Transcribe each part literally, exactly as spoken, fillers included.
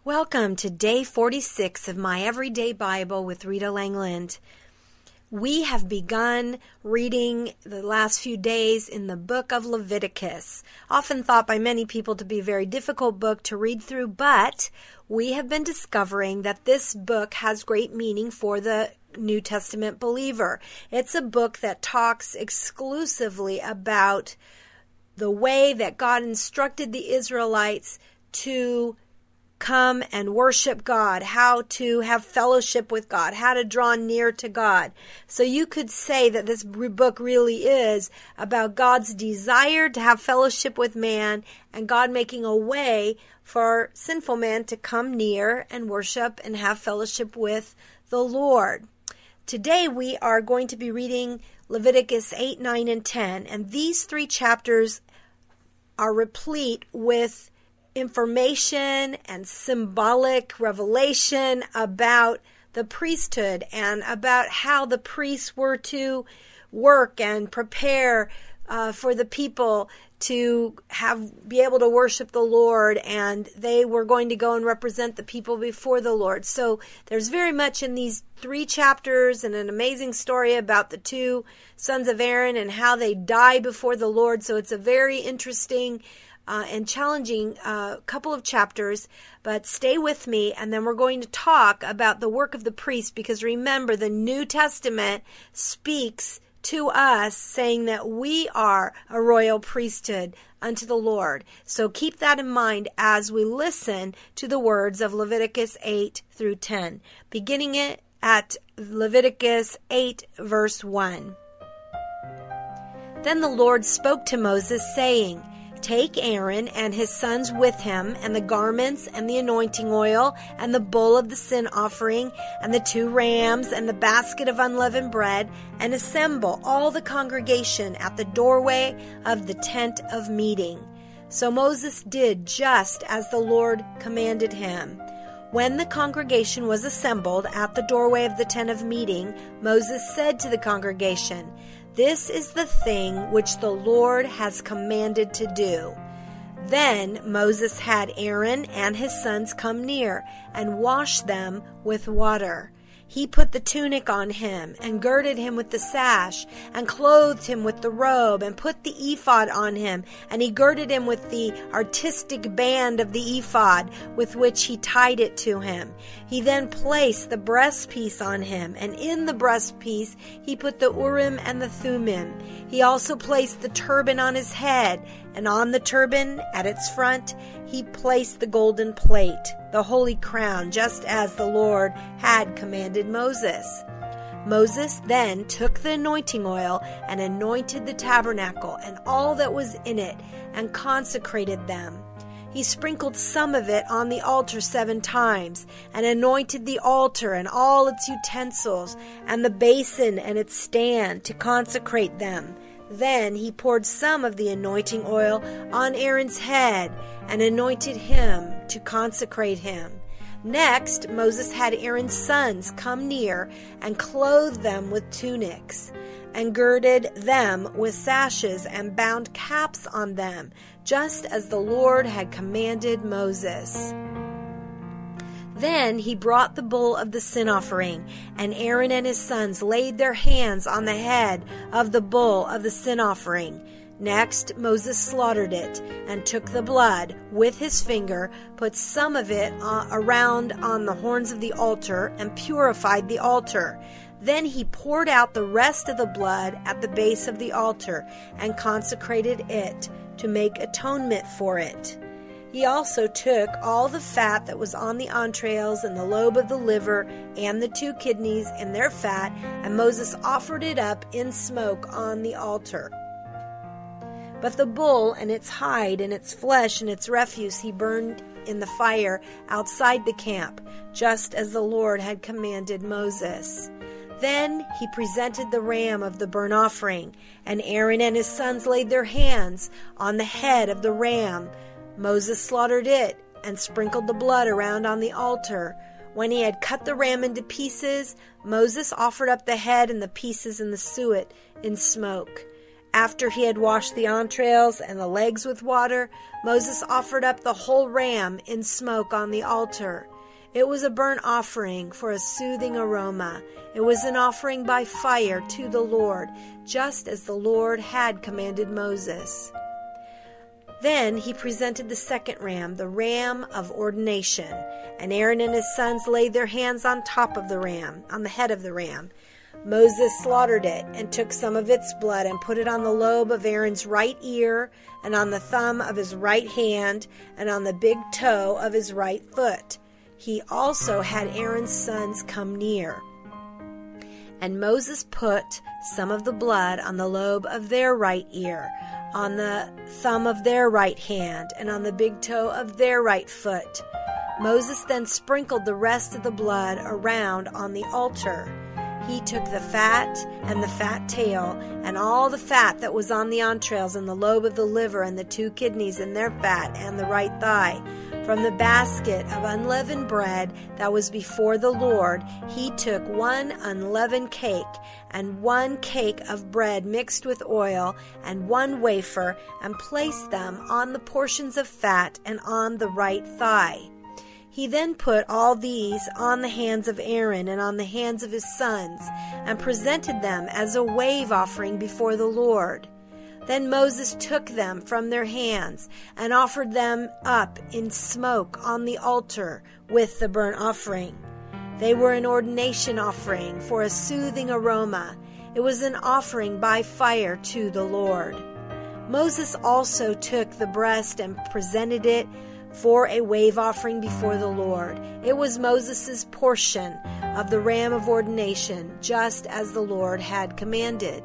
Welcome to day forty-six of My Everyday Bible with Rita Langland. We have begun reading the last few days in the book of Leviticus, often thought by many people to be a very difficult book to read through, but we have been discovering that this book has great meaning for the New Testament believer. It's a book that talks exclusively about the way that God instructed the Israelites to come and worship God, how to have fellowship with God, how to draw near to God. So you could say that this book really is about God's desire to have fellowship with man and God making a way for sinful man to come near and worship and have fellowship with the Lord. Today we are going to be reading Leviticus eight, nine, and ten, and these three chapters are replete with information and symbolic revelation about the priesthood and about how the priests were to work and prepare uh, for the people to have be able to worship the Lord, and they were going to go and represent the people before the Lord. So there's very much in these three chapters and an amazing story about the two sons of Aaron and how they die before the Lord. So it's a very interesting Uh, and challenging uh, couple of chapters, but stay with me, and then we're going to talk about the work of the priest, because remember, the New Testament speaks to us saying that we are a royal priesthood unto the Lord. So keep that in mind as we listen to the words of Leviticus eight through ten, beginning it at Leviticus eight, verse one. Then the Lord spoke to Moses, saying, Take Aaron and his sons with him, and the garments, and the anointing oil, and the bull of the sin offering, and the two rams, and the basket of unleavened bread, and assemble all the congregation at the doorway of the tent of meeting. So Moses did just as the Lord commanded him. When the congregation was assembled at the doorway of the tent of meeting, Moses said to the congregation, This is the thing which the Lord has commanded to do. Then Moses had Aaron and his sons come near and wash them with water. He put the tunic on him and girded him with the sash and clothed him with the robe and put the ephod on him, and he girded him with the artistic band of the ephod with which he tied it to him. He then placed the breastpiece on him, and in the breastpiece he put the Urim and the Thummim. He also placed the turban on his head, and on the turban at its front he placed the golden plate, the holy crown, just as the Lord had commanded Moses. Moses then took the anointing oil and anointed the tabernacle and all that was in it and consecrated them. He sprinkled some of it on the altar seven times and anointed the altar and all its utensils and the basin and its stand to consecrate them. Then he poured some of the anointing oil on Aaron's head and anointed him to consecrate him. Next, Moses had Aaron's sons come near and clothed them with tunics and girded them with sashes and bound caps on them, just as the Lord had commanded Moses. Then he brought the bull of the sin offering, and Aaron and his sons laid their hands on the head of the bull of the sin offering. Next, Moses slaughtered it and took the blood with his finger, put some of it uh, around on the horns of the altar, and purified the altar. Then he poured out the rest of the blood at the base of the altar and consecrated it to make atonement for it. He also took all the fat that was on the entrails and the lobe of the liver and the two kidneys and their fat, and Moses offered it up in smoke on the altar. But the bull and its hide and its flesh and its refuse he burned in the fire outside the camp, just as the Lord had commanded Moses. Then he presented the ram of the burnt offering, and Aaron and his sons laid their hands on the head of the ram. Moses slaughtered it and sprinkled the blood around on the altar. When he had cut the ram into pieces, Moses offered up the head and the pieces and the suet in smoke. After he had washed the entrails and the legs with water, Moses offered up the whole ram in smoke on the altar. It was a burnt offering for a soothing aroma. It was an offering by fire to the Lord, just as the Lord had commanded Moses. Then he presented the second ram, the ram of ordination, and Aaron and his sons laid their hands on top of the ram, on the head of the ram. Moses slaughtered it and took some of its blood and put it on the lobe of Aaron's right ear and on the thumb of his right hand and on the big toe of his right foot. He also had Aaron's sons come near. And Moses put some of the blood on the lobe of their right ear, on the thumb of their right hand, and on the big toe of their right foot. Moses then sprinkled the rest of the blood around on the altar. He took the fat and the fat tail and all the fat that was on the entrails and the lobe of the liver and the two kidneys and their fat and the right thigh. From the basket of unleavened bread that was before the Lord, he took one unleavened cake and one cake of bread mixed with oil and one wafer and placed them on the portions of fat and on the right thigh. He then put all these on the hands of Aaron and on the hands of his sons, and presented them as a wave offering before the Lord. Then Moses took them from their hands and offered them up in smoke on the altar with the burnt offering. They were an ordination offering for a soothing aroma. It was an offering by fire to the Lord. Moses also took the breast and presented it for a wave offering before the Lord. It was Moses' portion of the ram of ordination, just as the Lord had commanded.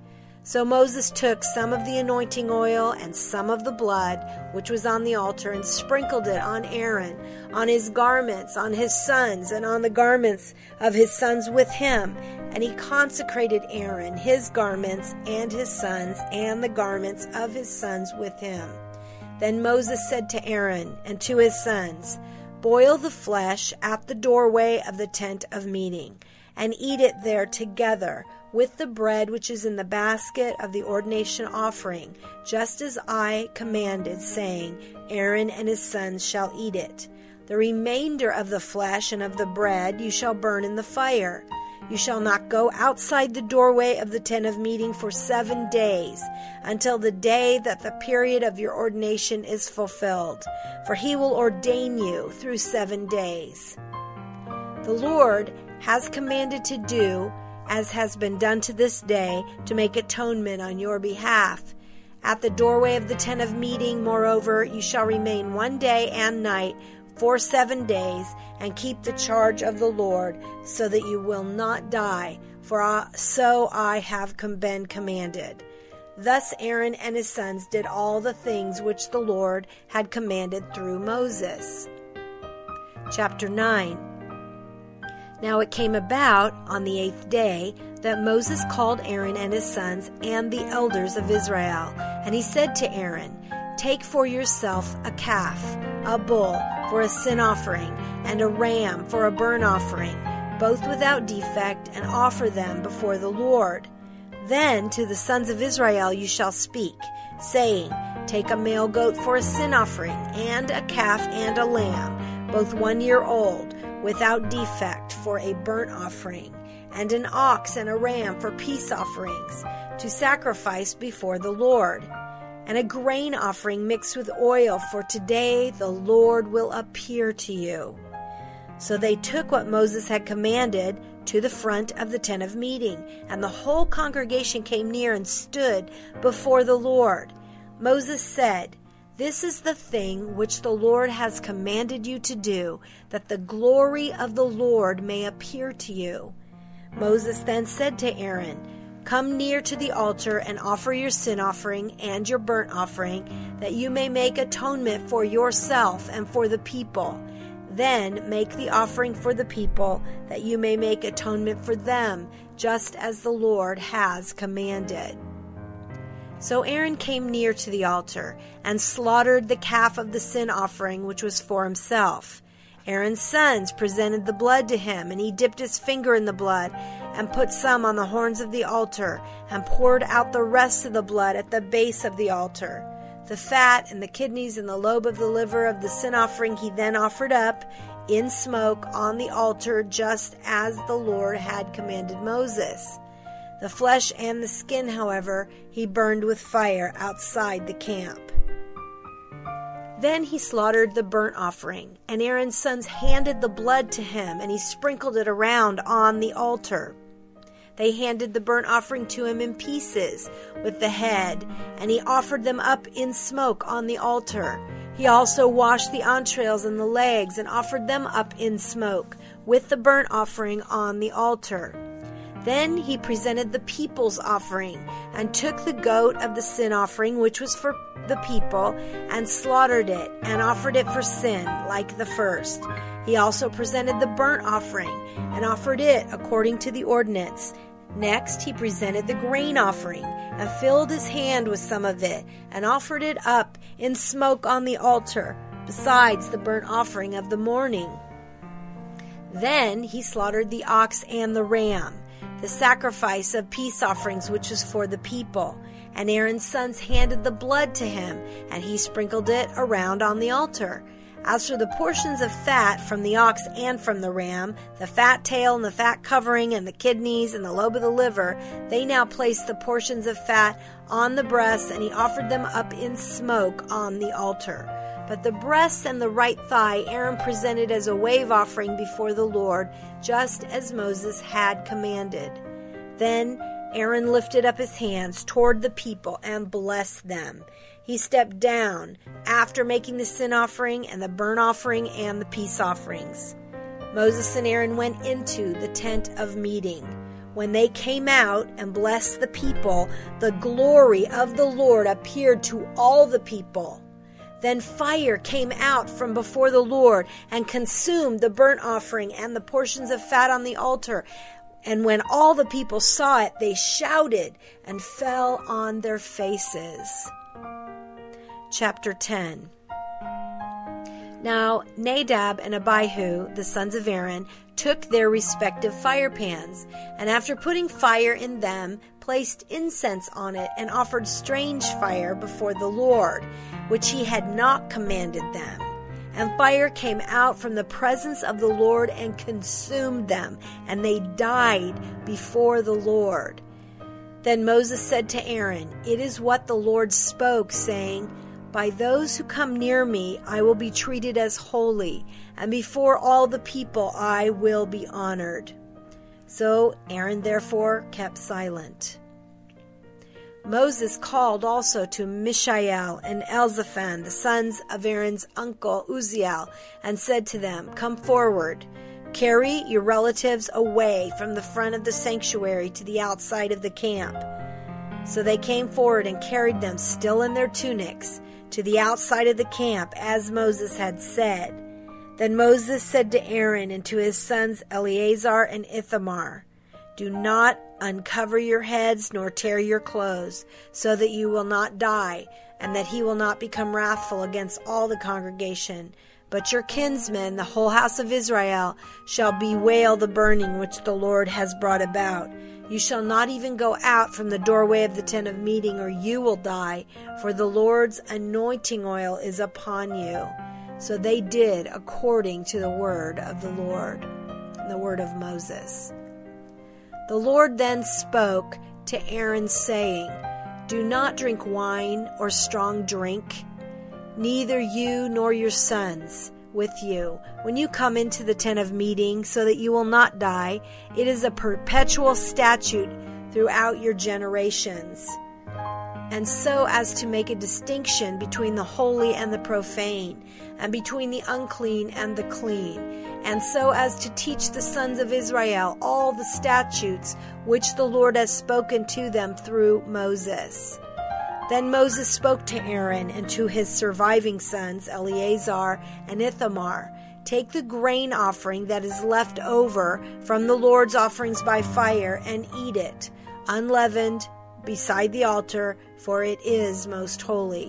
So Moses took some of the anointing oil and some of the blood, which was on the altar, and sprinkled it on Aaron, on his garments, on his sons, and on the garments of his sons with him. And he consecrated Aaron, his garments, and his sons, and the garments of his sons with him. Then Moses said to Aaron and to his sons, "Boil the flesh at the doorway of the tent of meeting, and eat it there together with the bread which is in the basket of the ordination offering, just as I commanded, saying, Aaron and his sons shall eat it. The remainder of the flesh and of the bread you shall burn in the fire. You shall not go outside the doorway of the tent of meeting for seven days, until the day that the period of your ordination is fulfilled, for he will ordain you through seven days. The Lord has commanded to do, as has been done to this day, to make atonement on your behalf. At the doorway of the tent of meeting, moreover, you shall remain one day and night for seven days, and keep the charge of the Lord, so that you will not die, for I, so I have been commanded." Thus Aaron and his sons did all the things which the Lord had commanded through Moses. Chapter nine. Now it came about on the eighth day that Moses called Aaron and his sons and the elders of Israel, and he said to Aaron, "Take for yourself a calf, a bull for a sin offering, and a ram for a burnt offering, both without defect, and offer them before the Lord. Then to the sons of Israel you shall speak, saying, Take a male goat for a sin offering, and a calf and a lamb, both one year old, without defect, for a burnt offering, and an ox and a ram for peace offerings, to sacrifice before the Lord. And a grain offering mixed with oil, for today the Lord will appear to you." So they took what Moses had commanded to the front of the tent of meeting, and the whole congregation came near and stood before the Lord. Moses said, "This is the thing which the Lord has commanded you to do, that the glory of the Lord may appear to you." Moses then said to Aaron, "Come near to the altar and offer your sin offering and your burnt offering, that you may make atonement for yourself and for the people. Then make the offering for the people, that you may make atonement for them, just as the Lord has commanded." So Aaron came near to the altar and slaughtered the calf of the sin offering, which was for himself. Aaron's sons presented the blood to him, and he dipped his finger in the blood and put some on the horns of the altar and poured out the rest of the blood at the base of the altar. The fat and the kidneys and the lobe of the liver of the sin offering he then offered up in smoke on the altar, just as the Lord had commanded Moses. The flesh and the skin, however, he burned with fire outside the camp. Then he slaughtered the burnt offering, and Aaron's sons handed the blood to him, and he sprinkled it around on the altar. They handed the burnt offering to him in pieces with the head, and he offered them up in smoke on the altar. He also washed the entrails and the legs and offered them up in smoke with the burnt offering on the altar. Then he presented the people's offering and took the goat of the sin offering, which was for the people, and slaughtered it and offered it for sin like the first. He also presented the burnt offering and offered it according to the ordinance. Next he presented the grain offering and filled his hand with some of it and offered it up in smoke on the altar, besides the burnt offering of the morning. Then he slaughtered the ox and the ram, the sacrifice of peace offerings, which was for the people. And Aaron's sons handed the blood to him, and he sprinkled it around on the altar. As for the portions of fat from the ox and from the ram, the fat tail and the fat covering and the kidneys and the lobe of the liver, they now placed the portions of fat on the breasts, and he offered them up in smoke on the altar. But the breast and the right thigh Aaron presented as a wave offering before the Lord, just as Moses had commanded. Then Aaron lifted up his hands toward the people and blessed them. He stepped down after making the sin offering and the burnt offering and the peace offerings. Moses and Aaron went into the tent of meeting. When they came out and blessed the people, the glory of the Lord appeared to all the people. Then fire came out from before the Lord and consumed the burnt offering and the portions of fat on the altar. And when all the people saw it, they shouted and fell on their faces. Chapter ten. Now Nadab and Abihu, the sons of Aaron, took their respective fire pans, and after putting fire in them, placed incense on it, and offered strange fire before the Lord, which he had not commanded them. And fire came out from the presence of the Lord and consumed them, and they died before the Lord. Then Moses said to Aaron, "It is what the Lord spoke, saying, by those who come near me I will be treated as holy, and before all the people I will be honored." So Aaron therefore kept silent. Moses called also to Mishael and Elzaphan, the sons of Aaron's uncle Uzziel, and said to them, "Come forward, carry your relatives away from the front of the sanctuary to the outside of the camp." So they came forward and carried them still in their tunics to the outside of the camp, as Moses had said. Then Moses said to Aaron and to his sons Eleazar and Ithamar, "Do not uncover your heads nor tear your clothes, so that you will not die, and that he will not become wrathful against all the congregation. But your kinsmen, the whole house of Israel, shall bewail the burning which the Lord has brought about. You shall not even go out from the doorway of the tent of meeting, or you will die, for the Lord's anointing oil is upon you." So they did according to the word of the Lord, the word of Moses. The Lord then spoke to Aaron, saying, "Do not drink wine or strong drink, neither you nor your sons with you, when you come into the tent of meeting, so that you will not die. It is a perpetual statute throughout your generations. And so as to make a distinction between the holy and the profane, and between the unclean and the clean, and so as to teach the sons of Israel all the statutes which the Lord has spoken to them through Moses." Then Moses spoke to Aaron and to his surviving sons, Eleazar and Ithamar, "Take the grain offering that is left over from the Lord's offerings by fire, and eat it, unleavened, beside the altar, for it is most holy.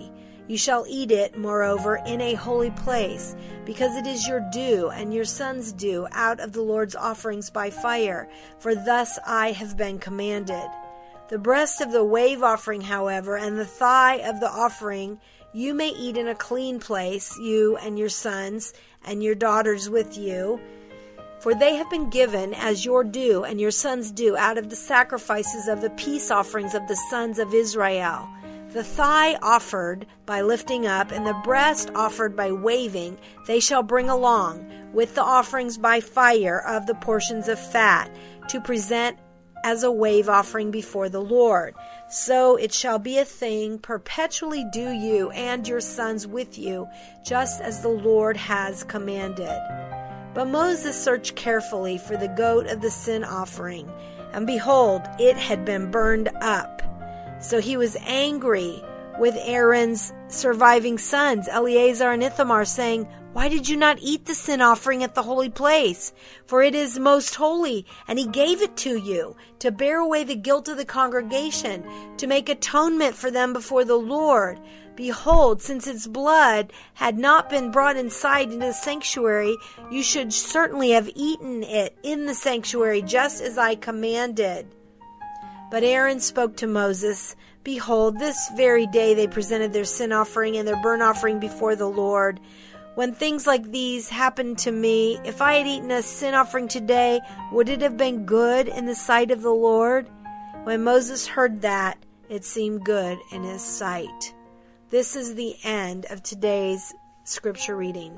You shall eat it, moreover, in a holy place, because it is your due and your son's due out of the Lord's offerings by fire, for thus I have been commanded. The breast of the wave offering, however, and the thigh of the offering, you may eat in a clean place, you and your sons and your daughters with you, for they have been given as your due and your sons' due out of the sacrifices of the peace offerings of the sons of Israel. The thigh offered by lifting up, and the breast offered by waving, they shall bring along with the offerings by fire of the portions of fat, to present as a wave offering before the Lord. So it shall be a thing perpetually due you and your sons with you, just as the Lord has commanded. But Moses searched carefully for the goat of the sin offering, and behold, it had been burned up. So he was angry with Aaron's surviving sons, Eleazar and Ithamar, saying, "Why did you not eat the sin offering at the holy place? For it is most holy, and he gave it to you, to bear away the guilt of the congregation, to make atonement for them before the Lord. Behold, since its blood had not been brought inside into the sanctuary, you should certainly have eaten it in the sanctuary, just as I commanded." But Aaron spoke to Moses, "Behold, this very day they presented their sin offering and their burnt offering before the Lord. When things like these happened to me, if I had eaten a sin offering today, would it have been good in the sight of the Lord?" When Moses heard that, it seemed good in his sight. This is the end of today's scripture reading.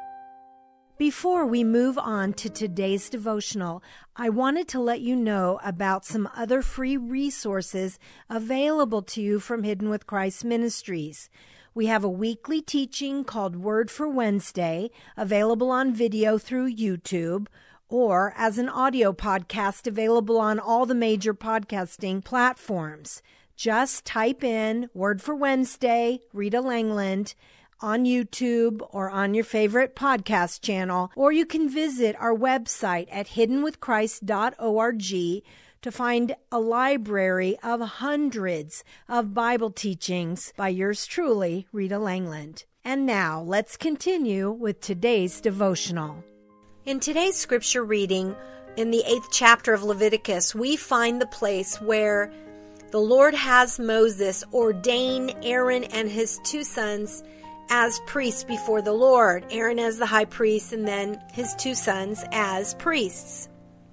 Before we move on to today's devotional, I wanted to let you know about some other free resources available to you from Hidden with Christ Ministries. We have a weekly teaching called Word for Wednesday, available on video through YouTube, or as an audio podcast available on all the major podcasting platforms. Just type in Word for Wednesday, Rita Langland, on YouTube or on your favorite podcast channel, or you can visit our website at hidden with christ dot org to find a library of hundreds of Bible teachings by yours truly, Rita Langland. And now let's continue with today's devotional. In today's scripture reading, in the eighth chapter of Leviticus, we find the place where the Lord has Moses ordain Aaron and his two sons as priests before the Lord. Aaron as the high priest, and then his two sons as priests,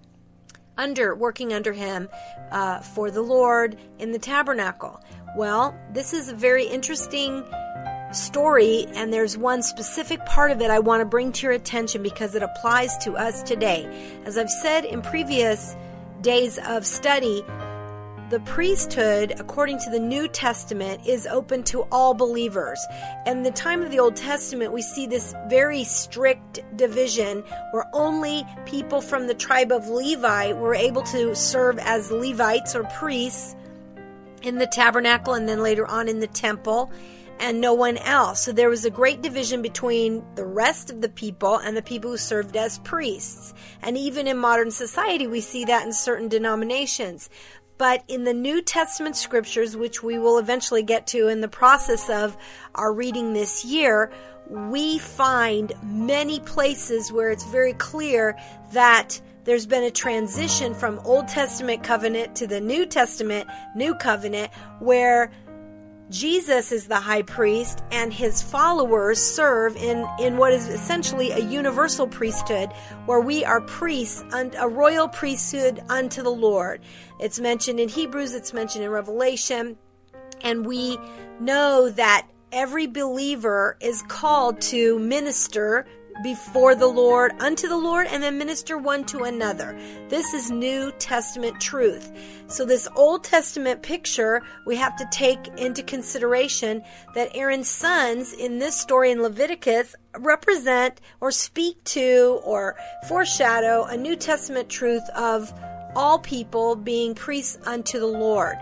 under working under him uh, for the Lord in the tabernacle. Well, this is a very interesting story, and there's one specific part of it I want to bring to your attention because it applies to us today. As I've said in previous days of study, the priesthood, according to the New Testament, is open to all believers. In the time of the Old Testament, we see this very strict division where only people from the tribe of Levi were able to serve as Levites or priests in the tabernacle and then later on in the temple, and no one else. So there was a great division between the rest of the people and the people who served as priests. And even in modern society, we see that in certain denominations. But in the New Testament scriptures, which we will eventually get to in the process of our reading this year, we find many places where it's very clear that there's been a transition from Old Testament covenant to the New Testament, New Covenant, where Jesus is the high priest and his followers serve in, in what is essentially a universal priesthood, where we are priests, a royal priesthood unto the Lord. It's mentioned in Hebrews, it's mentioned in Revelation, and we know that every believer is called to minister before the Lord, unto the Lord, and then minister one to another. This is New Testament truth. So this Old Testament picture, we have to take into consideration that Aaron's sons in this story in Leviticus represent or speak to or foreshadow a New Testament truth of all people being priests unto the Lord.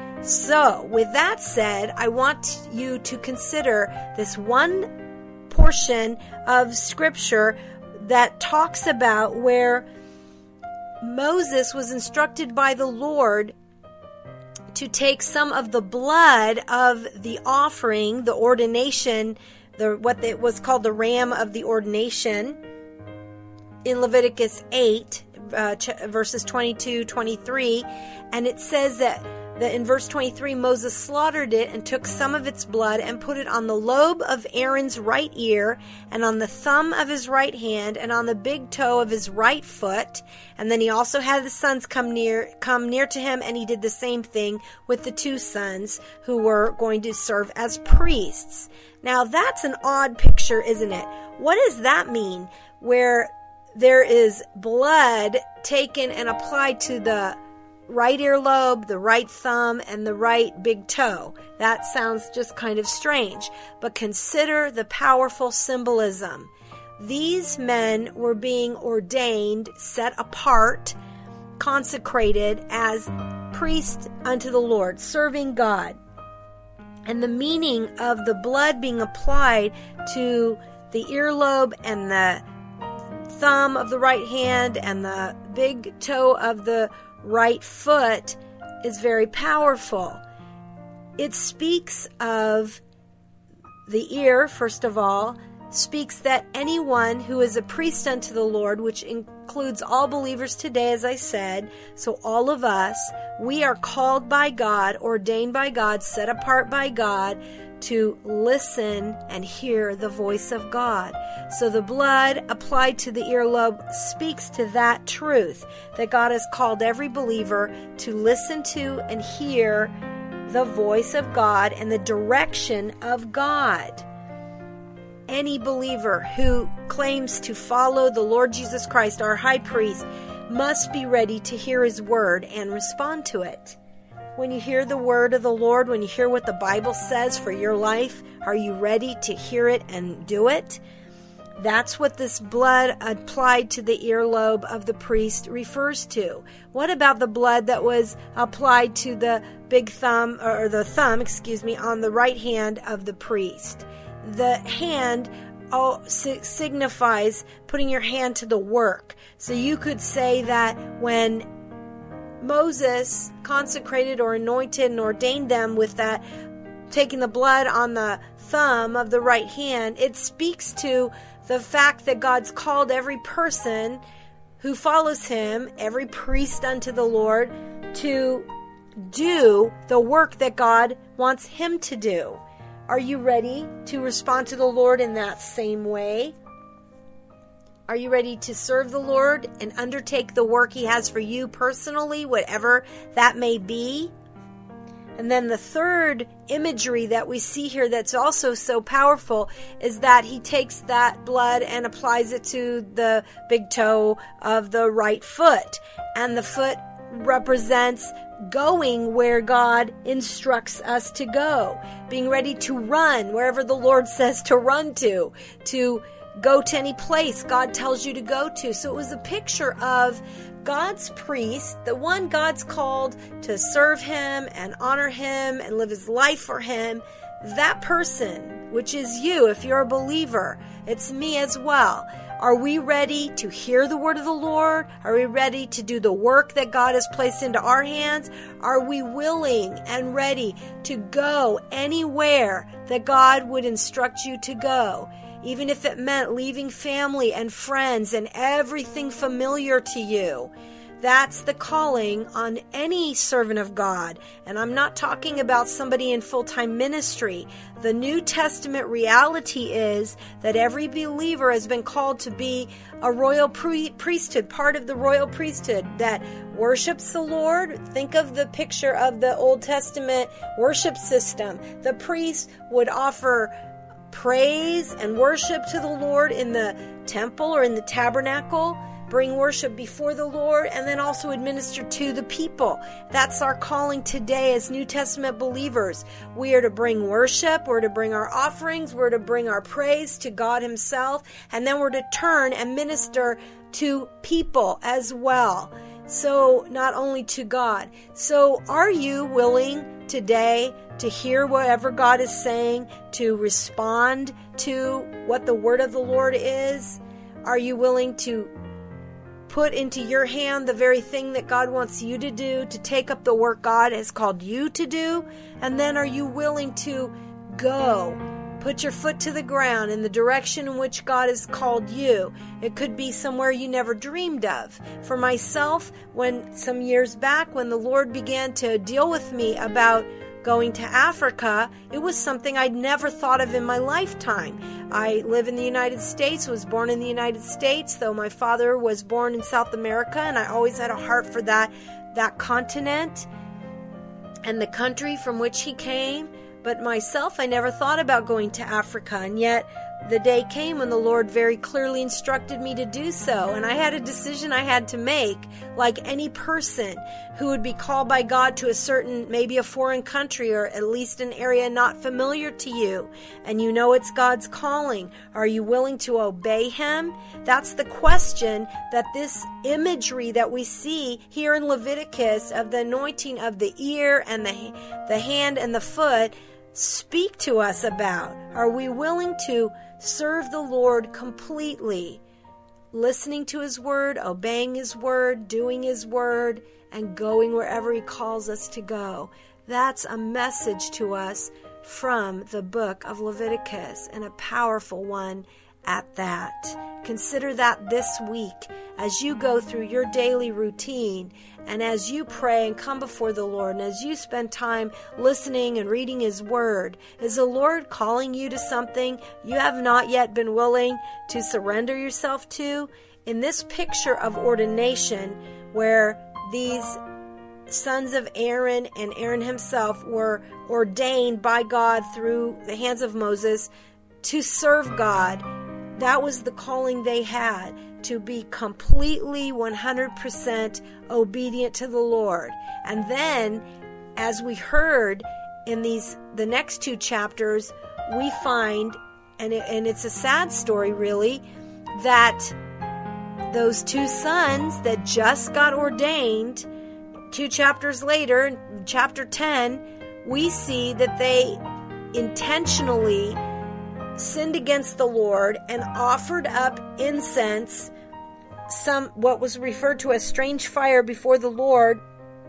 So, with that said, I want you to consider this one portion of scripture that talks about where Moses was instructed by the Lord to take some of the blood of the offering, the ordination, the what it was called the ram of the ordination, in Leviticus eight, uh, ch- verses twenty-two, twenty-three, and it says that, that in verse twenty-three, Moses slaughtered it and took some of its blood and put it on the lobe of Aaron's right ear and on the thumb of his right hand and on the big toe of his right foot. And then he also had the sons come near, come near to him, and he did the same thing with the two sons who were going to serve as priests. Now that's an odd picture, isn't it? What does that mean? Where there is blood taken and applied to the right earlobe, the right thumb, and the right big toe. That sounds just kind of strange. But consider the powerful symbolism. These men were being ordained, set apart, consecrated as priests unto the Lord, serving God. And the meaning of the blood being applied to the earlobe and the thumb of the right hand and the big toe of the right foot is very powerful. It speaks of the ear, first of all, speaks that anyone who is a priest unto the Lord, which includes all believers today, as I said, so all of us, we are called by God, ordained by God, set apart by God to listen and hear the voice of God. So the blood applied to the earlobe speaks to that truth, that God has called every believer to listen to and hear the voice of God and the direction of God. Any believer who claims to follow the Lord Jesus Christ, our high priest, must be ready to hear his word and respond to it. When you hear the word of the Lord, when you hear what the Bible says for your life, are you ready to hear it and do it? That's what this blood applied to the earlobe of the priest refers to. What about the blood that was applied to the big thumb, or the thumb, excuse me, on the right hand of the priest? The hand oh, signifies putting your hand to the work. So you could say that when Moses consecrated or anointed and ordained them with that, taking the blood on the thumb of the right hand, it speaks to the fact that God's called every person who follows him, every priest unto the Lord, to do the work that God wants him to do. Are you ready to respond to the Lord in that same way? Are you ready to serve the Lord and undertake the work he has for you personally, whatever that may be? And then the third imagery that we see here that's also so powerful is that he takes that blood and applies it to the big toe of the right foot. And the foot represents going where God instructs us to go, being ready to run wherever the Lord says to run to, to go to any place God tells you to go to. So it was a picture of God's priest, the one God's called to serve him and honor him and live his life for him. That person, which is you, if you're a believer, it's me as well. Are we ready to hear the word of the Lord? Are we ready to do the work that God has placed into our hands? Are we willing and ready to go anywhere that God would instruct you to go? Even if it meant leaving family and friends and everything familiar to you. That's the calling on any servant of God. And I'm not talking about somebody in full-time ministry. The New Testament reality is that every believer has been called to be a royal pre- priesthood, part of the royal priesthood that worships the Lord. Think of the picture of the Old Testament worship system. The priest would offer praise and worship to the Lord in the temple or in the tabernacle, bring worship before the Lord, and then also administer to the people. That's our calling today as New Testament believers. We are to bring worship, we're to bring our offerings, we're to bring our praise to God himself, and then we're to turn and minister to people as well. So not only to God. So are you willing today to hear whatever God is saying, to respond to what the word of the Lord is? Are you willing to put into your hand the very thing that God wants you to do, to take up the work God has called you to do? And then are you willing to go? Put your foot to the ground in the direction in which God has called you. It could be somewhere you never dreamed of. For myself, when some years back, when the Lord began to deal with me about going to Africa, it was something I'd never thought of in my lifetime. I live in the United States, was born in the United States, though my father was born in South America, and I always had a heart for that, that continent and the country from which he came. But myself, I never thought about going to Africa, and yet the day came when the Lord very clearly instructed me to do so, and I had a decision I had to make, like any person who would be called by God to a certain, maybe a foreign country, or at least an area not familiar to you, and you know it's God's calling. Are you willing to obey Him? That's the question that this imagery that we see here in Leviticus of the anointing of the ear and the, the hand and the foot speak to us about. Are we willing to serve the Lord completely, listening to His word, obeying His word, doing His word, and going wherever He calls us to go? That's a message to us from the book of Leviticus, and a powerful one at that. Consider that this week as you go through your daily routine, and as you pray and come before the Lord, and as you spend time listening and reading His word. Is the Lord calling you to something you have not yet been willing to surrender yourself to? In this picture of ordination, where these sons of Aaron and Aaron himself were ordained by God through the hands of Moses to serve God, that was the calling they had, to be completely one hundred percent obedient to the Lord. And then, as we heard in these the next two chapters, we find, and, it, and it's a sad story really, that those two sons that just got ordained, two chapters later, in chapter ten, we see that they intentionally sinned against the Lord and offered up incense, some what was referred to as strange fire before the Lord,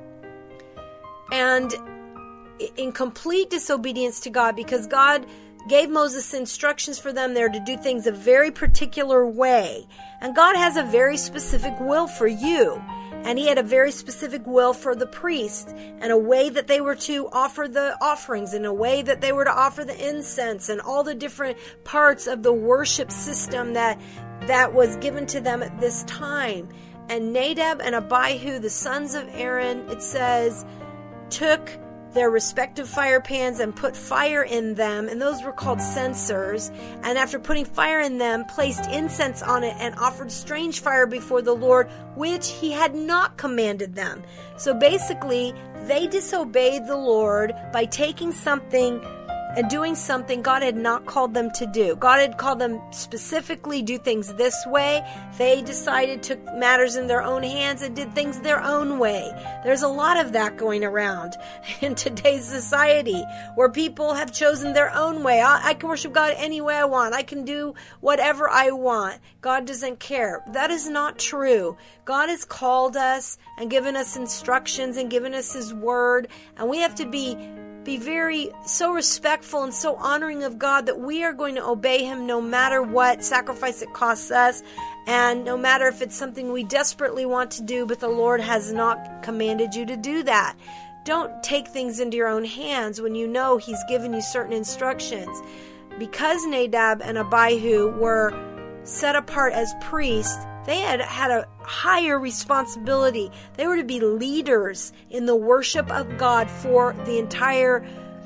and in complete disobedience to God, because God gave Moses instructions for them there to do things a very particular way. And God has a very specific will for you. And He had a very specific will for the priests, and a way that they were to offer the offerings, and a way that they were to offer the incense, and all the different parts of the worship system that that was given to them at this time. And Nadab and Abihu, the sons of Aaron, it says, took their respective fire pans and put fire in them, and those were called censers, and after putting fire in them, placed incense on it and offered strange fire before the Lord, which He had not commanded them. So basically, they disobeyed the Lord by taking something and doing something God had not called them to do. God had called them specifically do things this way. They decided, took matters in their own hands and did things their own way. There's a lot of that going around in today's society, where people have chosen their own way. I, I can worship God any way I want. I can do whatever I want. God doesn't care. That is not true. God has called us and given us instructions and given us His word, and we have to be Be very, so respectful and so honoring of God that we are going to obey Him no matter what sacrifice it costs us, and no matter if it's something we desperately want to do, but the Lord has not commanded you to do that. Don't take things into your own hands when you know He's given you certain instructions. Because Nadab and Abihu were set apart as priests, they had had a higher responsibility. They were to be leaders in the worship of God for the entire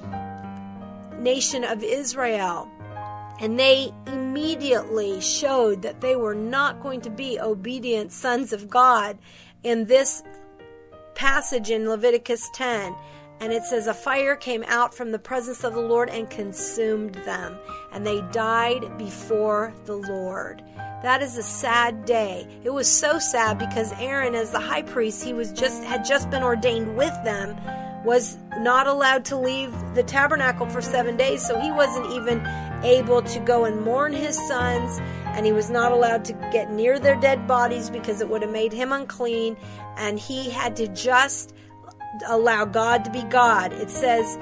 nation of Israel. And they immediately showed that they were not going to be obedient sons of God in this passage in Leviticus ten. And it says, a fire came out from the presence of the Lord and consumed them, and they died before the Lord. That is a sad day. It was so sad because Aaron, as the high priest, he was just had just been ordained with them, was not allowed to leave the tabernacle for seven days, so he wasn't even able to go and mourn his sons and he was not allowed to get near their dead bodies because it would have made him unclean, and he had to just allow God to be God. It says,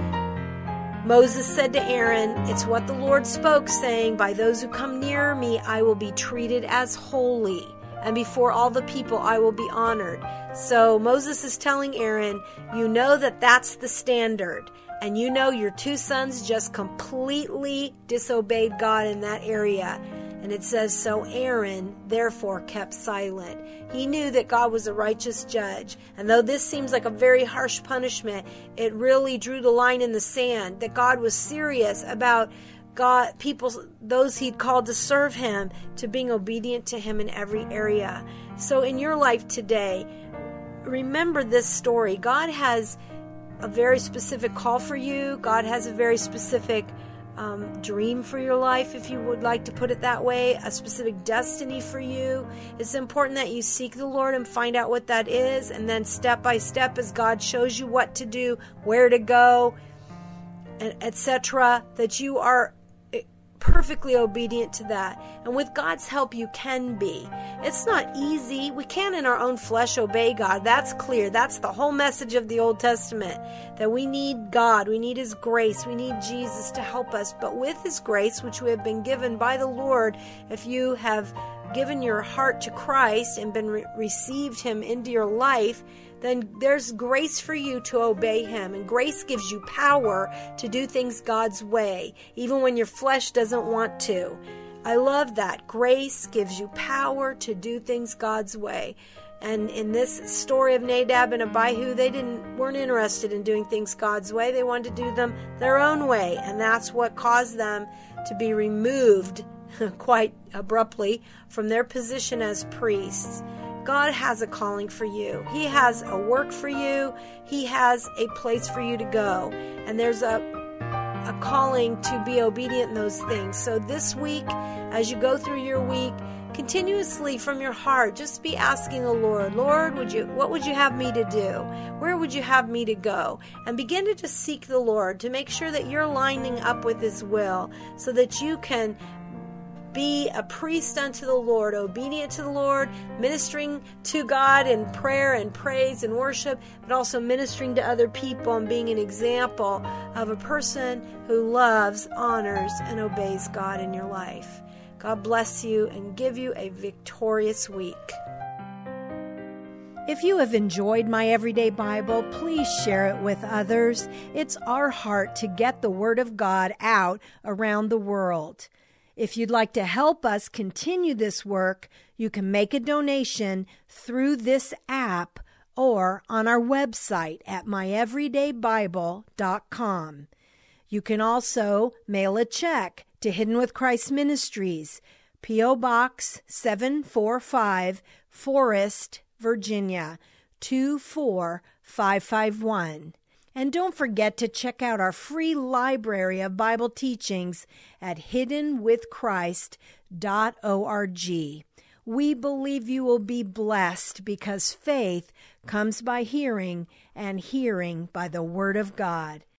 Moses said to Aaron, it's what the Lord spoke, saying, by those who come near me, I will be treated as holy, and before all the people I will be honored. So Moses is telling Aaron, you know that that's the standard. And you know your two sons just completely disobeyed God in that area. And it says, so Aaron therefore kept silent. He knew that God was a righteous judge. And though this seems like a very harsh punishment, it really drew the line in the sand, that God was serious about God, people, those he'd called to serve him, to being obedient to him in every area. So in your life today, remember this story. God has a very specific call for you. God has a very specific um, dream for your life, if you would like to put it that way, a specific destiny for you. It's important that you seek the Lord and find out what that is, and then step by step, as God shows you what to do, where to go, et cetera, that you are perfectly obedient to that. And with God's help, you can be. It's not easy. We can't in our own flesh obey God. That's clear. That's the whole message of the Old Testament, that we need God. We need his grace. We need Jesus to help us. But with his grace, which we have been given by the Lord, if you have given your heart to Christ and been re- received him into your life, then there's grace for you to obey him. And grace gives you power to do things God's way, even when your flesh doesn't want to. I love that. Grace gives you power to do things God's way. And in this story of Nadab and Abihu, they didn't weren't interested in doing things God's way. They wanted to do them their own way. And that's what caused them to be removed quite abruptly from their position as priests. God has a calling for you. He has a work for you. He has a place for you to go. And there's a, a calling to be obedient in those things. So this week, as you go through your week, continuously from your heart, just be asking the Lord, Lord, would you, what would you have me to do? Where would you have me to go? And begin to just seek the Lord to make sure that you're lining up with his will, so that you can be a priest unto the Lord, obedient to the Lord, ministering to God in prayer and praise and worship, but also ministering to other people and being an example of a person who loves, honors, and obeys God in your life. God bless you and give you a victorious week. If you have enjoyed My Everyday Bible, please share it with others. It's our heart to get the Word of God out around the world. If you'd like to help us continue this work, you can make a donation through this app or on our website at my everyday bible dot com. You can also mail a check to Hidden with Christ Ministries, P O. Box seven forty-five, Forest, Virginia, two four five five one. And don't forget to check out our free library of Bible teachings at hidden with christ dot org. We believe you will be blessed, because faith comes by hearing, and hearing by the Word of God.